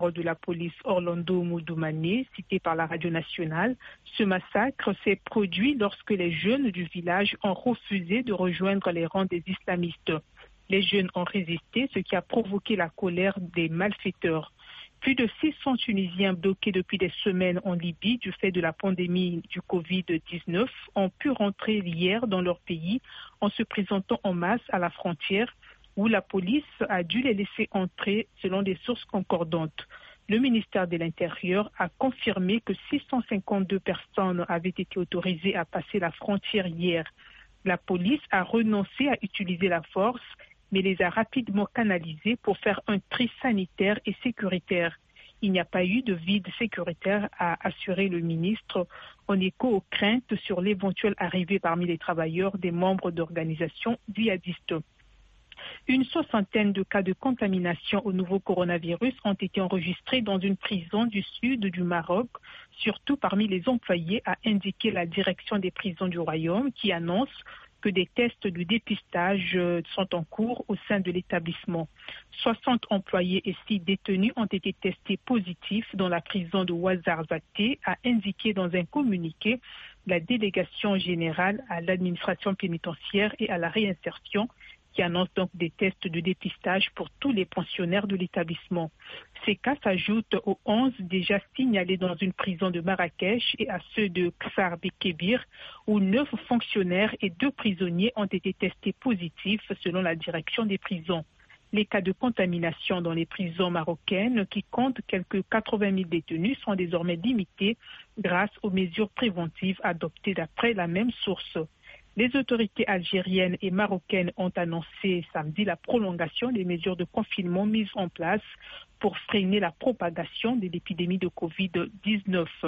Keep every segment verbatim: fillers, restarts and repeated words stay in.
de la police Orlando Moudoumane, cité par la radio nationale. Ce massacre s'est produit lorsque les jeunes du village ont refusé de rejoindre les rangs des islamistes. Les jeunes ont résisté, ce qui a provoqué la colère des malfaiteurs. Plus de six cents Tunisiens bloqués depuis des semaines en Libye du fait de la pandémie du covid dix-neuf ont pu rentrer hier dans leur pays en se présentant en masse à la frontière où la police a dû les laisser entrer selon des sources concordantes. Le ministère de l'Intérieur a confirmé que six cent cinquante-deux personnes avaient été autorisées à passer la frontière hier. La police a renoncé à utiliser la force, mais les a rapidement canalisés pour faire un tri sanitaire et sécuritaire. Il n'y a pas eu de vide sécuritaire, a assuré le ministre, en écho aux craintes sur l'éventuelle arrivée parmi les travailleurs des membres d'organisations djihadistes. Une soixantaine de cas de contamination au nouveau coronavirus ont été enregistrés dans une prison du sud du Maroc, surtout parmi les employés, a indiqué la direction des prisons du Royaume, qui annonce que des tests de dépistage sont en cours au sein de l'établissement. soixante employés et six détenus ont été testés positifs dans la prison de Ouarzazate, a indiqué dans un communiqué la délégation générale à l'administration pénitentiaire et à la réinsertion, qui annonce donc des tests de dépistage pour tous les pensionnaires de l'établissement. Ces cas s'ajoutent aux onze déjà signalés dans une prison de Marrakech et à ceux de Ksar Bekebir, où neuf fonctionnaires et deux prisonniers ont été testés positifs selon la direction des prisons. Les cas de contamination dans les prisons marocaines, qui comptent quelques quatre-vingt mille détenus, sont désormais limités grâce aux mesures préventives adoptées d'après la même source. Les autorités algériennes et marocaines ont annoncé samedi la prolongation des mesures de confinement mises en place pour freiner la propagation de l'épidémie de covid dix-neuf.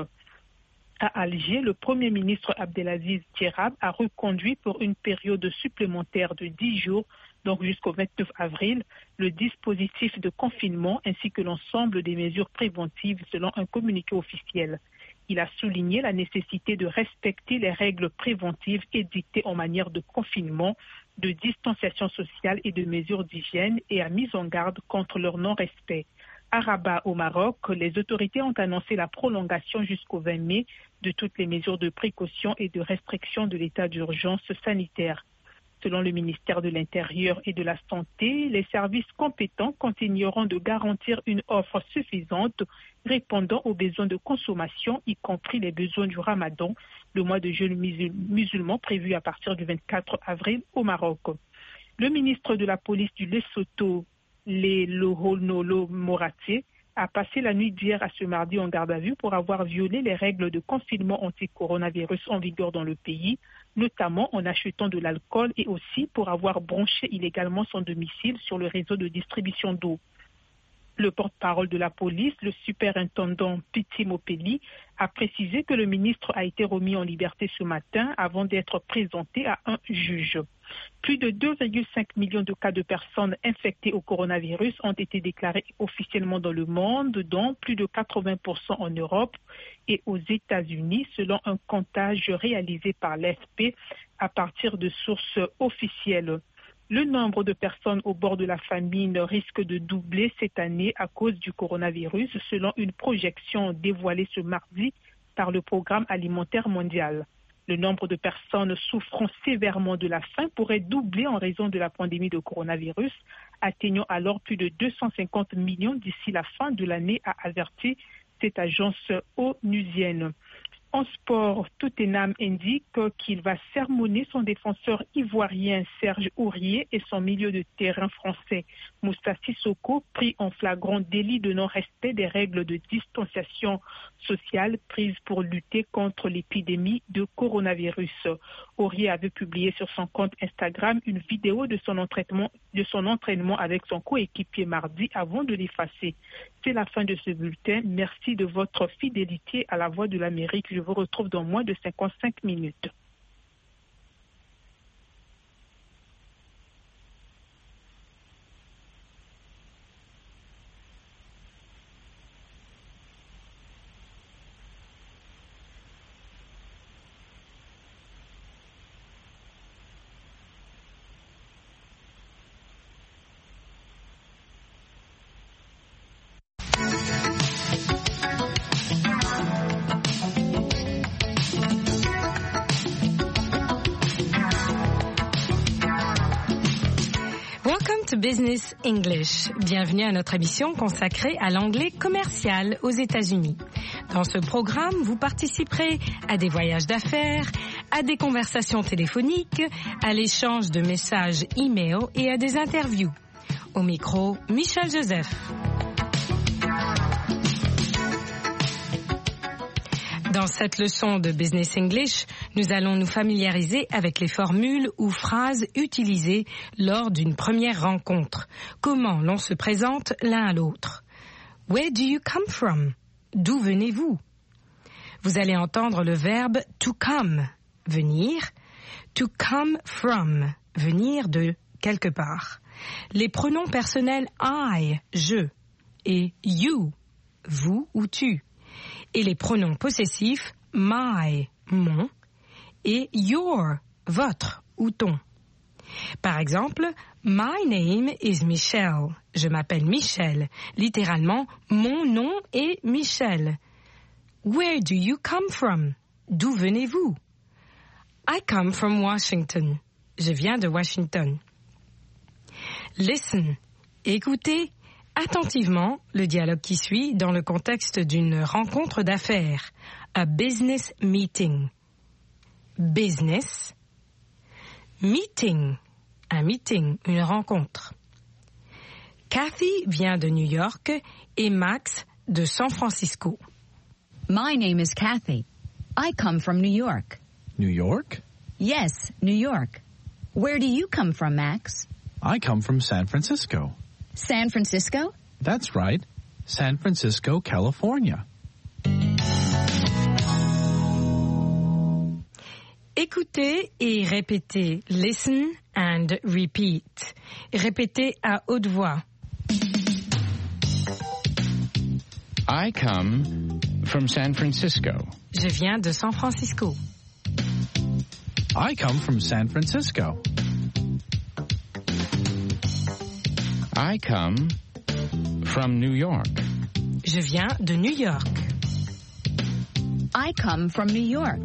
À Alger, le Premier ministre Abdelaziz Djerab a reconduit pour une période supplémentaire de dix jours, donc jusqu'au vingt-neuf avril, le dispositif de confinement ainsi que l'ensemble des mesures préventives selon un communiqué officiel. Il a souligné la nécessité de respecter les règles préventives édictées en matière de confinement, de distanciation sociale et de mesures d'hygiène et a mis en garde contre leur non-respect. À Rabat, au Maroc, les autorités ont annoncé la prolongation jusqu'au vingt mai de toutes les mesures de précaution et de restriction de l'état d'urgence sanitaire. Selon le ministère de l'Intérieur et de la Santé, les services compétents continueront de garantir une offre suffisante répondant aux besoins de consommation, y compris les besoins du Ramadan, le mois de jeûne musulman prévu à partir du vingt-quatre avril au Maroc. Le ministre de la police du Lesotho, Lelohonolo Moraté, a passé la nuit d'hier à ce mardi en garde à vue pour avoir violé les règles de confinement anti-coronavirus en vigueur dans le pays, notamment en achetant de l'alcool et aussi pour avoir branché illégalement son domicile sur le réseau de distribution d'eau. Le porte-parole de la police, le superintendant Piti Mopeli, a précisé que le ministre a été remis en liberté ce matin avant d'être présenté à un juge. Plus de deux virgule cinq millions de cas de personnes infectées au coronavirus ont été déclarés officiellement dans le monde, dont plus de quatre-vingts pour cent en Europe et aux États-Unis, selon un comptage réalisé par l'A F P à partir de sources officielles. Le nombre de personnes au bord de la famine risque de doubler cette année à cause du coronavirus, selon une projection dévoilée ce mardi par le Programme alimentaire mondial. Le nombre de personnes souffrant sévèrement de la faim pourrait doubler en raison de la pandémie de coronavirus, atteignant alors plus de deux cent cinquante millions d'ici la fin de l'année, a averti cette agence onusienne. En sport, Tottenham indique qu'il va sermonner son défenseur ivoirien Serge Aurier et son milieu de terrain français Moussa Sissoko, pris en flagrant délit de non-respect des règles de distanciation sociale prises pour lutter contre l'épidémie de coronavirus. Aurier avait publié sur son compte Instagram une vidéo de son entraînement, de son entraînement avec son coéquipier mardi avant de l'effacer. C'est la fin de ce bulletin. Merci de votre fidélité à la Voix de l'Amérique. Je vous retrouve dans moins de cinquante-cinq minutes. Business English. Bienvenue à notre émission consacrée à l'anglais commercial aux États-Unis. Dans ce programme, vous participerez à des voyages d'affaires, à des conversations téléphoniques, à l'échange de messages e-mail et à des interviews. Au micro, Michel Joseph. Dans cette leçon de Business English, nous allons nous familiariser avec les formules ou phrases utilisées lors d'une première rencontre. Comment l'on se présente l'un à l'autre. Where do you come from? D'où venez-vous? Vous allez entendre le verbe to come, venir, to come from, venir de quelque part. Les pronoms personnels I, je, et you, vous ou tu. Et les pronoms possessifs my, mon, et your, votre ou ton. Par exemple, my name is Michelle. Je m'appelle Michel. Littéralement, mon nom est Michel. Where do you come from? D'où venez-vous? I come from Washington. Je viens de Washington. Listen, écoutez attentivement le dialogue qui suit dans le contexte d'une rencontre d'affaires, a business meeting. Business, meeting, un meeting, une rencontre. Kathy vient de New York et Max de San Francisco. My name is Kathy. I come from New York. New York? Yes, New York. Where do you come from, Max? I come from San Francisco. San Francisco? That's right. San Francisco, California. Écoutez et répétez. Listen and repeat. Répétez à haute voix. I come from San Francisco. Je viens de San Francisco. I come from San Francisco. I come from New York. Je viens de New York. I come from New York.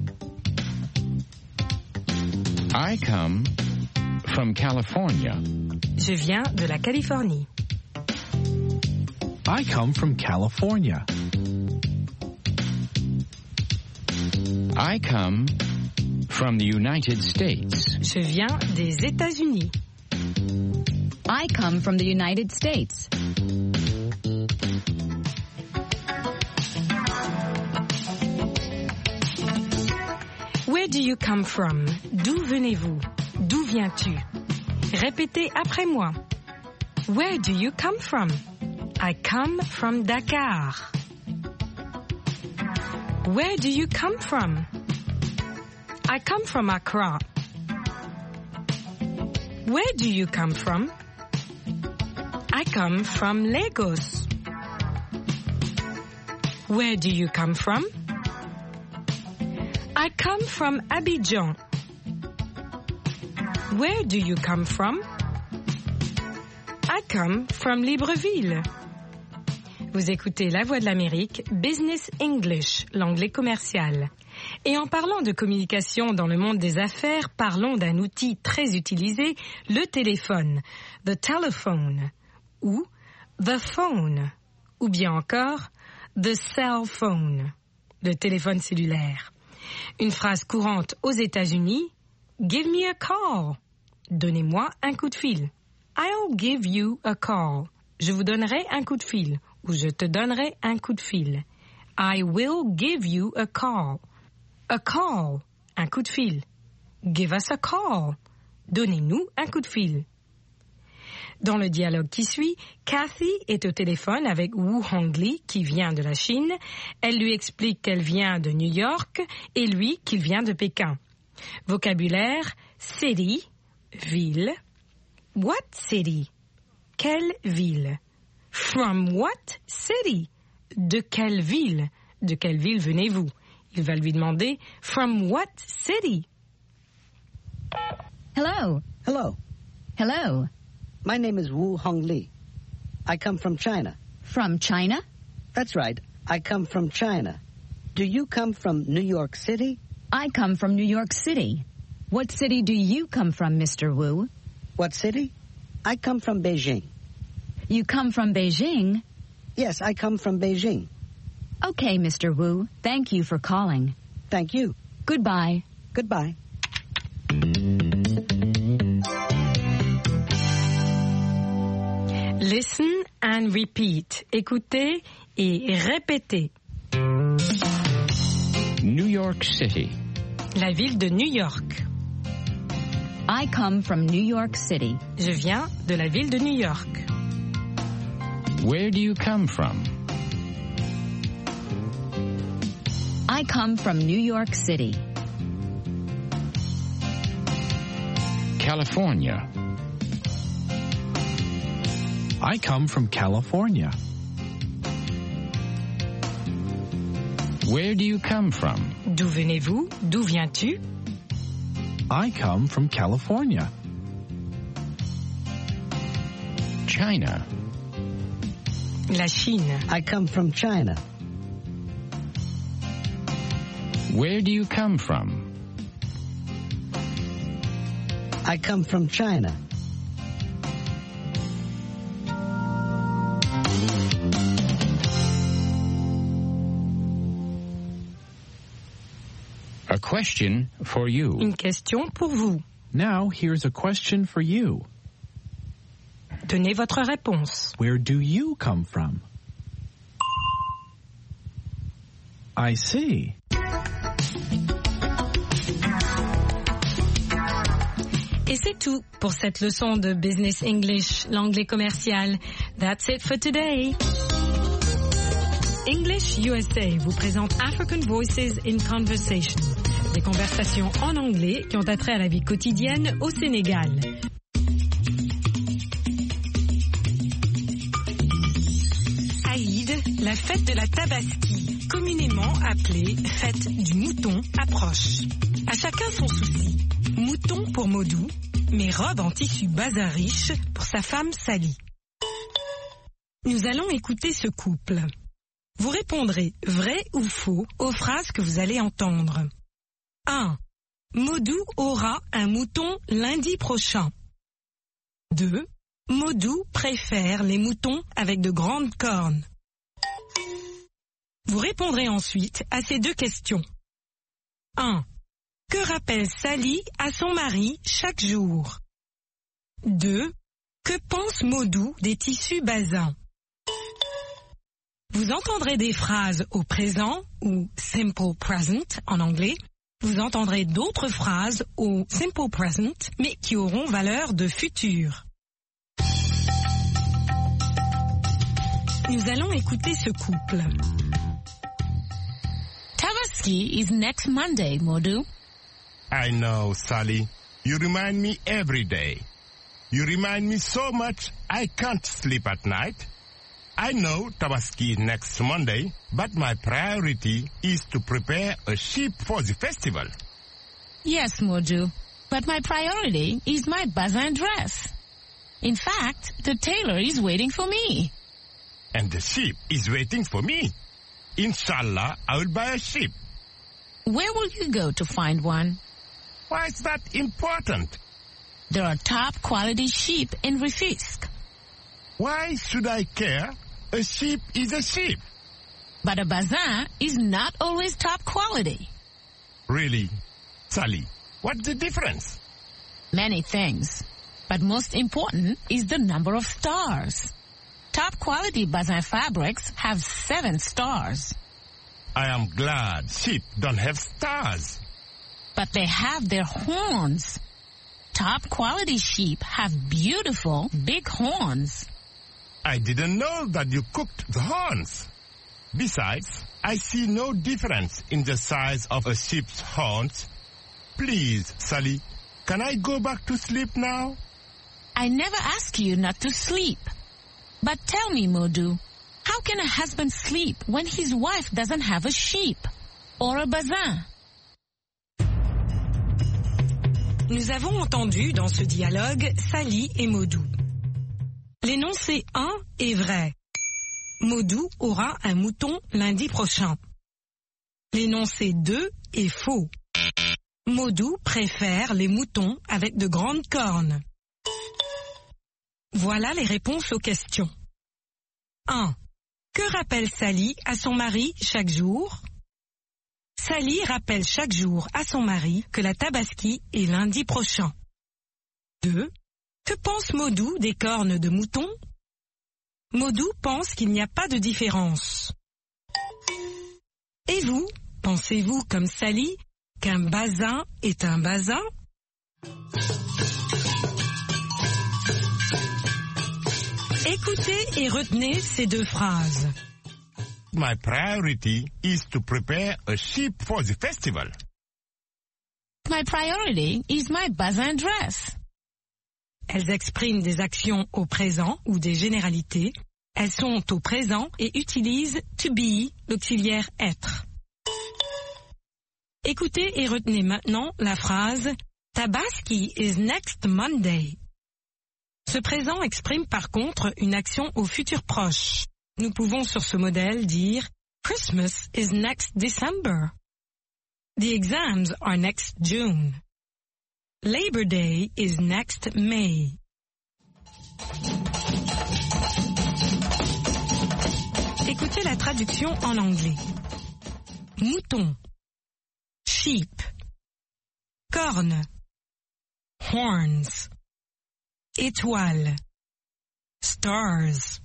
I come from California. Je viens de la Californie. I come from California. I come from the United States. Je viens des États-Unis. I come from the United States. Where do you come from? D'où venez-vous? D'où viens-tu? Répétez après moi. Where do you come from? I come from Dakar. Where do you come from? I come from Accra. Where do you come from? I come from Lagos. Where do you come from? I come from Abidjan. Where do you come from? I come from Libreville. Vous écoutez La Voix de l'Amérique, Business English, l'anglais commercial. Et en parlant de communication dans le monde des affaires, parlons d'un outil très utilisé, le téléphone, the telephone, ou the phone, ou bien encore the cell phone, le téléphone cellulaire. Une phrase courante aux États-Unis, give me a call, donnez-moi un coup de fil. I'll give you a call, je vous donnerai un coup de fil, ou je te donnerai un coup de fil. I will give you a call. A call, un coup de fil. Give us a call, donnez-nous un coup de fil. Dans le dialogue qui suit, Kathy est au téléphone avec Wu Hongli qui vient de la Chine. Elle lui explique qu'elle vient de New York et lui qu'il vient de Pékin. Vocabulaire, city, ville. What city? Quelle ville? From what city? De quelle ville? De quelle ville venez-vous? Il va lui demander, from what city? Hello. Hello. Hello. My name is Wu Hongli. I come from China. From China? That's right. I come from China. Do you come from New York City? I come from New York City. What city do you come from, Mister Wu? What city? I come from Beijing. You come from Beijing? Yes, I come from Beijing. Okay, Mister Wu. Thank you for calling. Thank you. Goodbye. Goodbye. Listen and repeat. Écoutez et répétez. New York City. La ville de New York. I come from New York City. Je viens de la ville de New York. Where do you come from? I come from New York City. California. I come from California. Where do you come from? D'où venez-vous? D'où viens-tu? I come from California. China. La Chine. I come from China. Where do you come from? I come from China. A question for you. Une question pour vous. Now, here's a question for you. Donnez votre réponse. Where do you come from? I see. Et c'est tout pour cette leçon de Business English, l'anglais commercial. That's it for today. English U S A vous présente African Voices in Conversation, des conversations en anglais qui ont attrait à la vie quotidienne au Sénégal. Aïd, la fête de la Tabaski, communément appelée fête du mouton, approche. À chacun son souci. Mouton pour Modou, mais robe en tissu bazin riche pour sa femme Sally. Nous allons écouter ce couple. Vous répondrez vrai ou faux aux phrases que vous allez entendre. un. Modou aura un mouton lundi prochain. deux. Modou préfère les moutons avec de grandes cornes. Vous répondrez ensuite à ces deux questions. un. Que rappelle Sally à son mari chaque jour? deux. Que pense Modou des tissus bazins? Vous entendrez des phrases au présent ou simple present en anglais. Vous entendrez d'autres phrases au simple present mais qui auront valeur de futur. Nous allons écouter ce couple. Tabaski is next Monday, Modou. I know, Sally. You remind me every day. You remind me so much I can't sleep at night. I know Tabaski is next Monday, but my priority is to prepare a sheep for the festival. Yes, Modou, but my priority is my bazin dress. In fact, the tailor is waiting for me. And the sheep is waiting for me. Inshallah, I will buy a sheep. Where will you go to find one? Why is that important? There are top quality sheep in Rufisque. Why should I care? A sheep is a sheep. But a bazin is not always top quality. Really? Sally, what's the difference? Many things. But most important is the number of stars. Top quality bazin fabrics have seven stars. I am glad sheep don't have stars. But they have their horns. Top quality sheep have beautiful big horns. I didn't know that you cooked the horns. Besides, I see no difference in the size of a sheep's horns. Please, Sally, can I go back to sleep now? I never ask you not to sleep. But tell me, Modou, how can a husband sleep when his wife doesn't have a sheep or a bazin? Nous avons entendu dans ce dialogue Sally et Modou. L'énoncé un est vrai. Modou aura un mouton lundi prochain. L'énoncé deux est faux. Modou préfère les moutons avec de grandes cornes. Voilà les réponses aux questions. un. Que rappelle Sally à son mari chaque jour? Sally rappelle chaque jour à son mari que la Tabaski est lundi prochain. deux. Que pense Modou des cornes de mouton? Modou pense qu'il n'y a pas de différence. Et vous, pensez-vous comme Sally qu'un bazin est un bazin? Écoutez et retenez ces deux phrases. My priority is to prepare a sheep for the festival. My priority is my bazin dress. Elles expriment des actions au présent ou des généralités. Elles sont au présent et utilisent to be, l'auxiliaire être. Écoutez et retenez maintenant la phrase Tabaski is next Monday. Ce présent exprime par contre une action au futur proche. Nous pouvons sur ce modèle dire Christmas is next December. The exams are next June. Labor Day is next May. Écoutez la traduction en anglais. Mouton. Sheep. Corne. Horns. Étoile. Stars.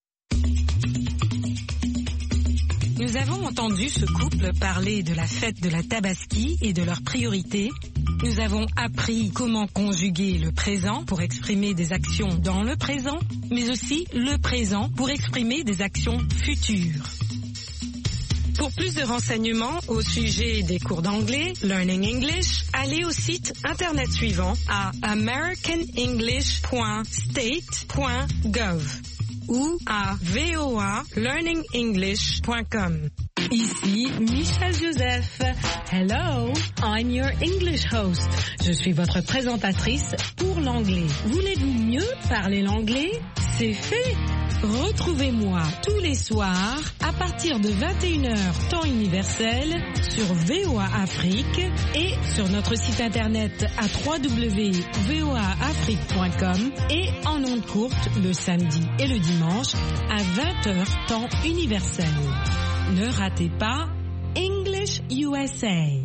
Nous avons entendu ce couple parler de la fête de la Tabaski et de leurs priorités. Nous avons appris comment conjuguer le présent pour exprimer des actions dans le présent, mais aussi le présent pour exprimer des actions futures. Pour plus de renseignements au sujet des cours d'anglais, Learning English, allez au site internet suivant à american english point state point gov ou à v o a learning english point com. Ici Michel Joseph. Hello, I'm your English host. Je suis votre présentatrice pour l'anglais. Voulez-vous mieux parler l'anglais? C'est fait. Retrouvez-moi tous les soirs à partir de vingt et une heures temps universel sur V O A Afrique et sur notre site internet à w w w point v o a afrique point com et en ondes courtes le samedi et le dimanche à vingt heures temps universel. Ne ratez pas English U S A.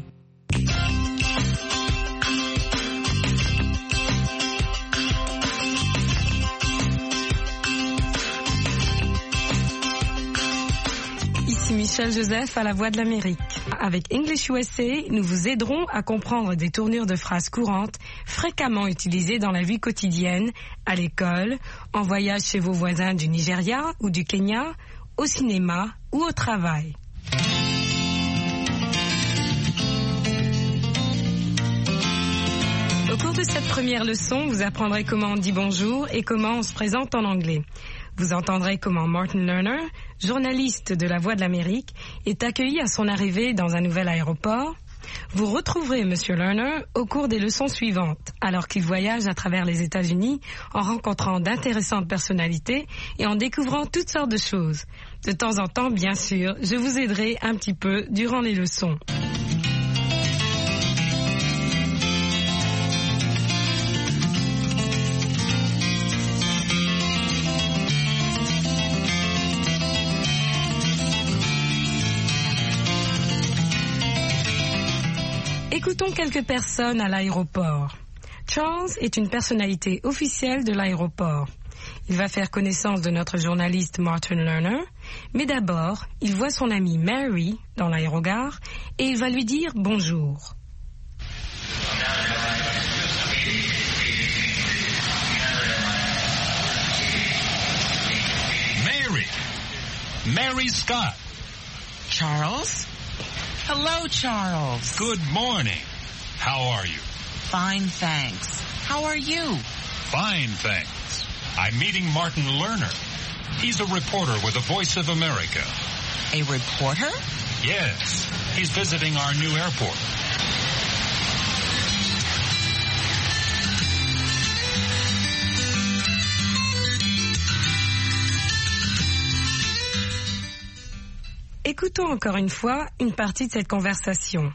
Ici Michel Joseph à la Voix de l'Amérique. Avec English U S A, nous vous aiderons à comprendre des tournures de phrases courantes fréquemment utilisées dans la vie quotidienne, à l'école, en voyage chez vos voisins du Nigeria ou du Kenya, au cinéma ou au travail. Au cours de cette première leçon, vous apprendrez comment on dit bonjour et comment on se présente en anglais. Vous entendrez comment Martin Lerner, journaliste de la Voix de l'Amérique, est accueilli à son arrivée dans un nouvel aéroport. Vous retrouverez M. Lerner au cours des leçons suivantes, alors qu'il voyage à travers les États-Unis en rencontrant d'intéressantes personnalités et en découvrant toutes sortes de choses. De temps en temps, bien sûr, je vous aiderai un petit peu durant les leçons. Écoutons quelques personnes à l'aéroport. Charles est une personnalité officielle de l'aéroport. Il va faire connaissance de notre journaliste Martin Lerner, mais d'abord, il voit son amie Mary dans l'aérogare et il va lui dire bonjour. Mary. Mary Scott. Charles? Hello, Charles. Good morning. How are you? Fine, thanks. How are you? Fine, thanks. I'm meeting Martin Lerner. He's a reporter with the Voice of America. A reporter? Yes. He's visiting our new airport. Écoutons encore une fois une partie de cette conversation.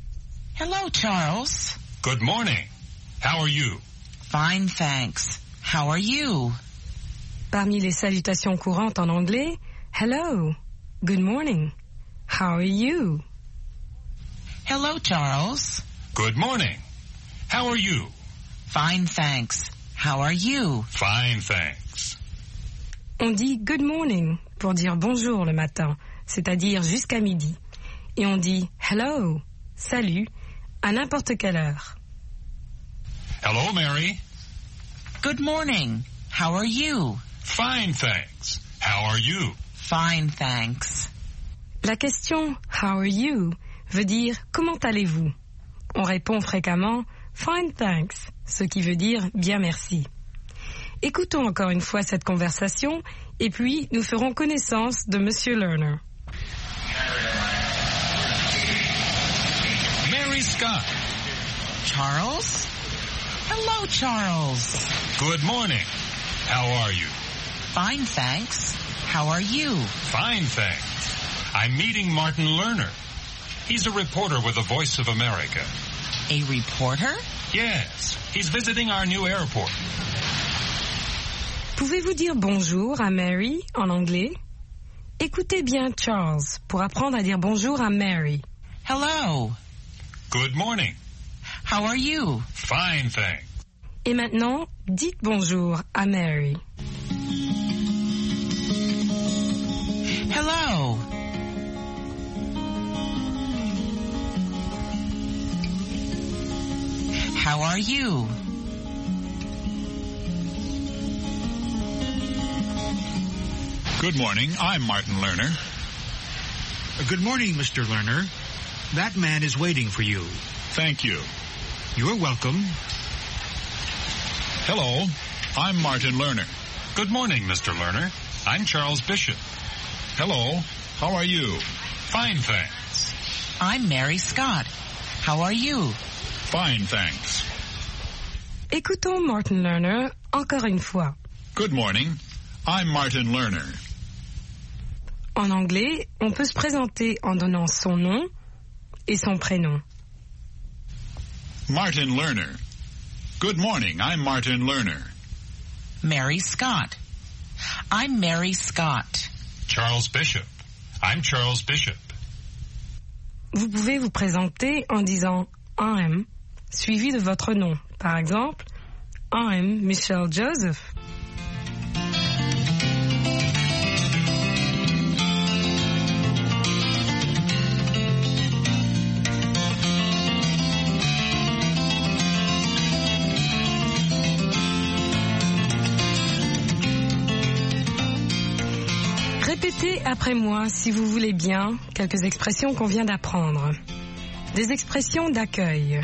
Hello, Charles. Good morning. How are you? Fine, thanks. How are you? Parmi les salutations courantes en anglais, hello, good morning, how are you? Hello, Charles. Good morning. How are you? Fine, thanks. How are you? Fine, thanks. On dit good morning pour dire bonjour le matin, c'est-à-dire jusqu'à midi. Et on dit hello, salut, à n'importe quelle heure. Hello, Mary. Good morning. How are you? Fine, thanks. How are you? Fine, thanks. La question how are you veut dire comment allez-vous? On répond fréquemment fine, thanks, ce qui veut dire bien merci. Écoutons encore une fois cette conversation et puis nous ferons connaissance de Monsieur Lerner. Mary Scott. Charles? Hello, Charles. Good morning. How are you? Fine, thanks. How are you? Fine, thanks. I'm meeting Martin Lerner. He's a reporter with the Voice of America. A reporter? Yes, he's visiting our new airport. Pouvez-vous dire bonjour à Mary en anglais? Écoutez bien Charles pour apprendre à dire bonjour à Mary. Hello. Good morning. How are you? Fine, thanks. Et maintenant, dites bonjour à Mary. Hello. How are you? Good morning. I'm Martin Lerner. Good morning, Mister Lerner. That man is waiting for you. Thank you. You're welcome. Hello. I'm Martin Lerner. Good morning, Mister Lerner. I'm Charles Bishop. Hello. How are you? Fine, thanks. I'm Mary Scott. How are you? Fine, thanks. Écoutons Martin Lerner encore une fois. Good morning. I'm Martin Lerner. En anglais, on peut se présenter en donnant son nom et son prénom. Martin Lerner. Good morning. I'm Martin Lerner. Mary Scott. I'm Mary Scott. Charles Bishop. I'm Charles Bishop. Vous pouvez vous présenter en disant I'm, suivi de votre nom. Par exemple, I'm Michelle Joseph. Répétez après moi, si vous voulez bien, quelques expressions qu'on vient d'apprendre. Des expressions d'accueil.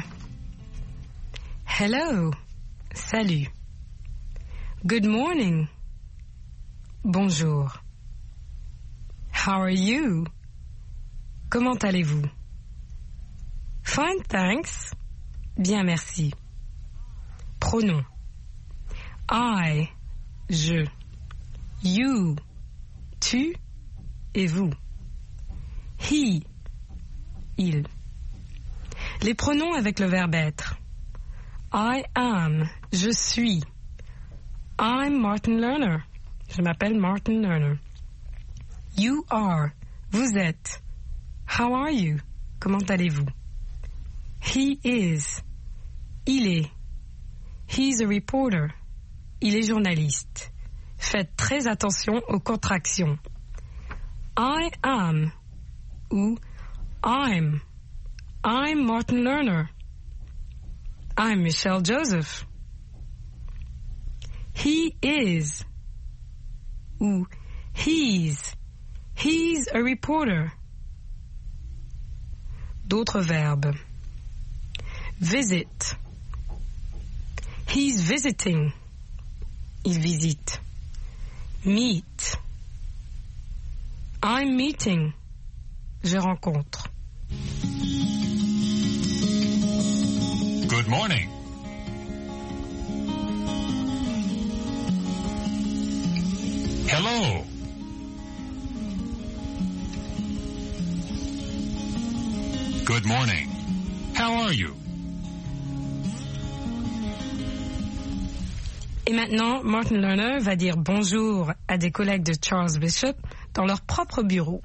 Hello, salut. Good morning, bonjour. How are you? Comment allez-vous? Fine, thanks. Bien, merci. Pronom. I, je. You, tu et vous. He, il. Les pronoms avec le verbe être. I am, je suis. I'm Martin Lerner. Je m'appelle Martin Lerner. You are, vous êtes. How are you? Comment allez-vous? He is, il est. He's a reporter. Il est journaliste. Faites très attention aux contractions. I am ou I'm. I'm Martin Lerner. I'm Michelle Joseph. He is ou he's. He's a reporter. D'autres verbes. Visit. He's visiting. Il visite. Meet. I'm meeting. Je rencontre. Good morning. Hello. Good morning. How are you? Et maintenant, Martin Lerner va dire bonjour à des collègues de Charles Bishop dans leur propre bureau.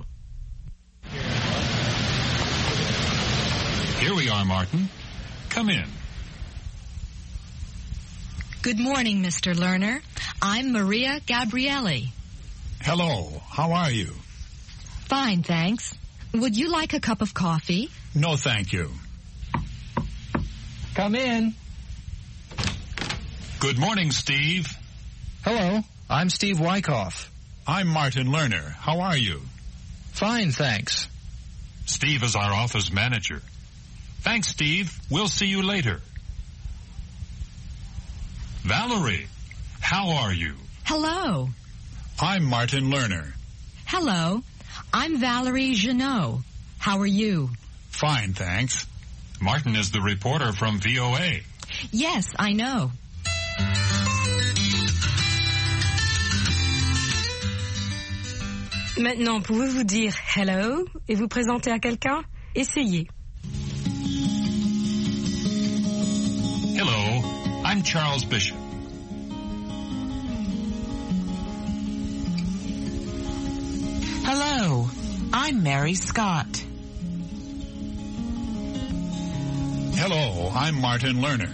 Here we are, Martin. Come in. Good morning, Mister Lerner. I'm Maria Gabrielli. Hello, how are you? Fine, thanks. Would you like a cup of coffee? No, thank you. Come in. Good morning, Steve. Hello, I'm Steve Wyckoff. I'm Martin Lerner. How are you? Fine, thanks. Steve is our office manager. Thanks, Steve. We'll see you later. Valerie, how are you? Hello. I'm Martin Lerner. Hello. I'm Valerie Jeannot. How are you? Fine, thanks. Martin is the reporter from V O A. Yes, I know. Maintenant, pouvez-vous dire hello et vous présenter à quelqu'un? Essayez. Hello, I'm Charles Bishop. Hello, I'm Mary Scott. Hello, I'm Martin Lerner.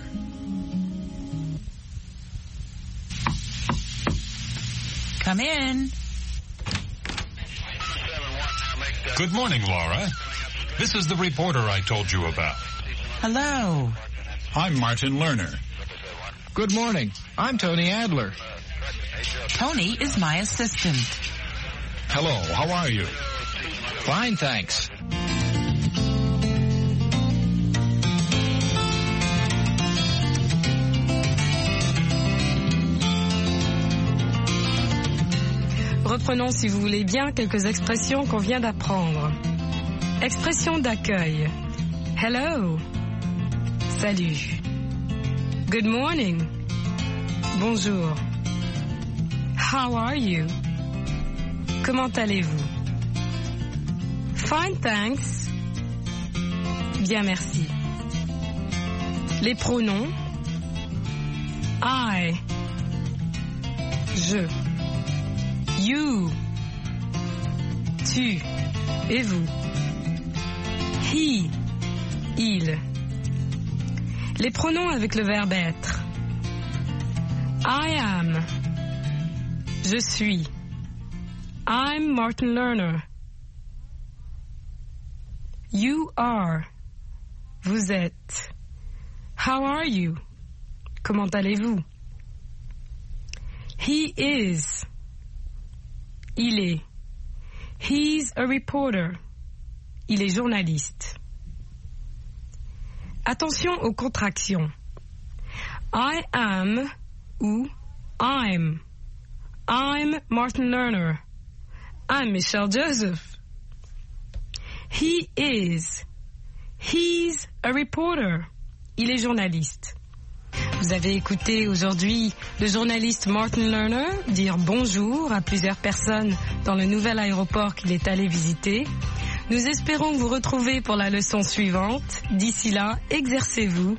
Come in. Good morning, Laura. This is the reporter I told you about. Hello. I'm Martin Lerner. Good morning. I'm Tony Adler. Tony is my assistant. Hello, how are you? Fine, thanks. Reprenons, si vous voulez bien, quelques expressions qu'on vient d'apprendre. Expression d'accueil. Hello. Salut. Good morning. Bonjour. How are you? Comment allez-vous? Fine, thanks. Bien, merci. Les pronoms. I. Je. You. Tu. Et vous. He. Il. Les pronoms avec le verbe être. I am. Je suis. I'm Martin Lerner. You are. Vous êtes. How are you? Comment allez-vous? He is. Il est. He's a reporter. Il est journaliste. Attention aux contractions. I am ou I'm. I'm Martin Lerner. I'm Michelle Joseph. He is. He's a reporter. Il est journaliste. Vous avez écouté aujourd'hui le journaliste Martin Lerner dire bonjour à plusieurs personnes dans le nouvel aéroport qu'il est allé visiter. Nous espérons vous retrouver pour la leçon suivante. D'ici là, exercez-vous.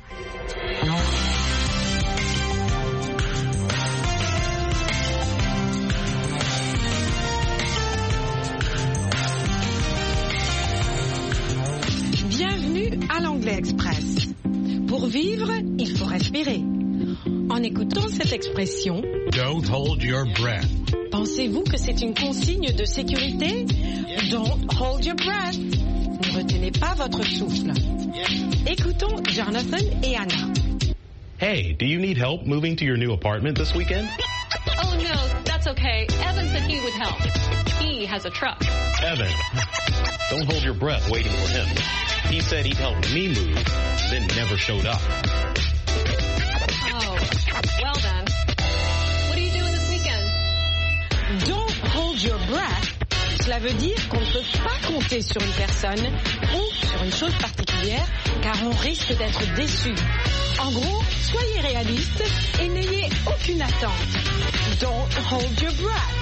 Bienvenue à l'Anglais Express. Pour vivre, il faut respirer. En écoutant cette expression, Don't hold your breath. Pensez-vous que c'est une consigne de sécurité? Don't hold your breath. Ne retenez pas votre souffle. Écoutons Jonathan et Anna. Hey, do you need help moving to your new apartment this weekend? Oh, no, that's okay. Evan said he would help. He has a truck. Evan, don't hold your breath waiting for him. He said he'd help me move, then never showed up. Oh, well then. What are you doing this weekend? Don't hold your breath. Cela veut dire qu'on ne peut pas compter sur une personne ou sur une chose particulière, car on risque d'être déçu. En gros, soyez réaliste et n'ayez aucune attente. Don't hold your breath.